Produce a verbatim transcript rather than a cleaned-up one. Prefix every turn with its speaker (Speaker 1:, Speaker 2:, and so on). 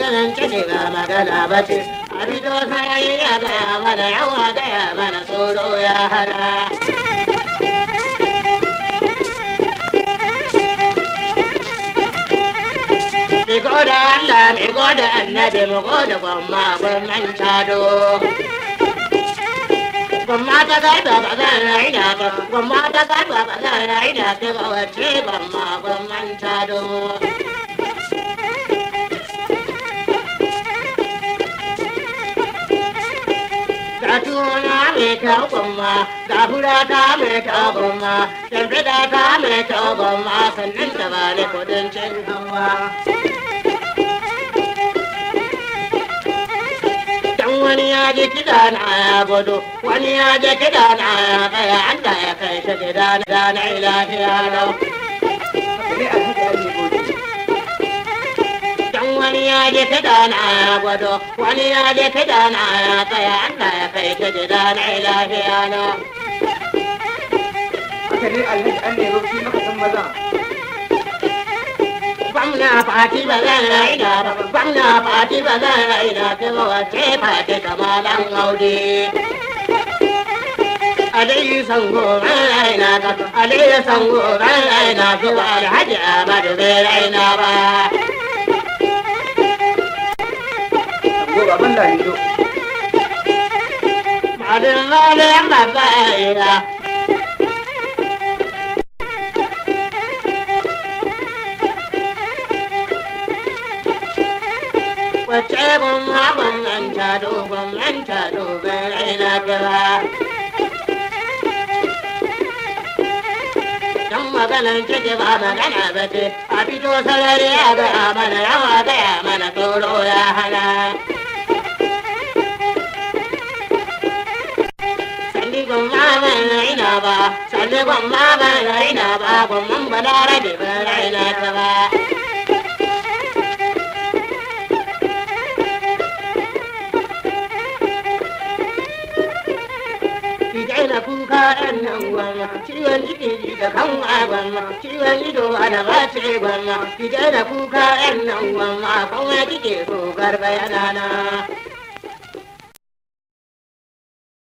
Speaker 1: maganan ciki ba magana ba ce. A fito sarari ya gaya mana yawa gaya mana tsoro ya hana. Mi goda Allah, mi goda annabi, mi goda gwamma gwamnan tado. Gwamma ta garba ba zan raina ba, gwamma ta garba ba zan raina ta ga wace gwamma gwamnan tado. Ga tuna mai kyau gwamma, ga fura ta mai kyau gwamma, shimfiɗa ta mai kyau gwamma, sannan ta ba ni kudin cin hawa. Wani ya je kiɗa na ya gudu, wani ya je kiɗa na ya tsaya, Allah ya kai shi gida na na lafiya lau. Dan wani ya je kiɗa na ya gudu, wani ya je kiɗa na ya tsaya, Allah ya kai shi gida na lafiya lau.
Speaker 2: Haka ne Alhaji an nemi fi maka ɗan maza.
Speaker 1: Gwamna fati ba zan raina ba, gwamna fati ba zan raina ta wace fati kamalan aure. Aliyu sango ran raina ka, Aliyu sango ran raina ka, Alhaji Ahmadu bai raina ba.
Speaker 2: Sango baban Lamido.
Speaker 1: Madin malin babba ira. Wace gwamma gwamnan tado, gwamnan tado bai raina ta ba. Dan maganan ciki ba magana ba ce, a fito sarari ya gaya mana yawa gaya mana tsoro ya hana. Sani gwamma bai raina ba, sani gwamma bai raina ba, gwamman balarabe bai raina ta ba. Daina kuka ɗan nan gwamma, ciwon ciki da kan gwamma, ciwon ido da bace gwamma, ki daina kuka ɗan nan gwamma, kan wa kike so garba yana na.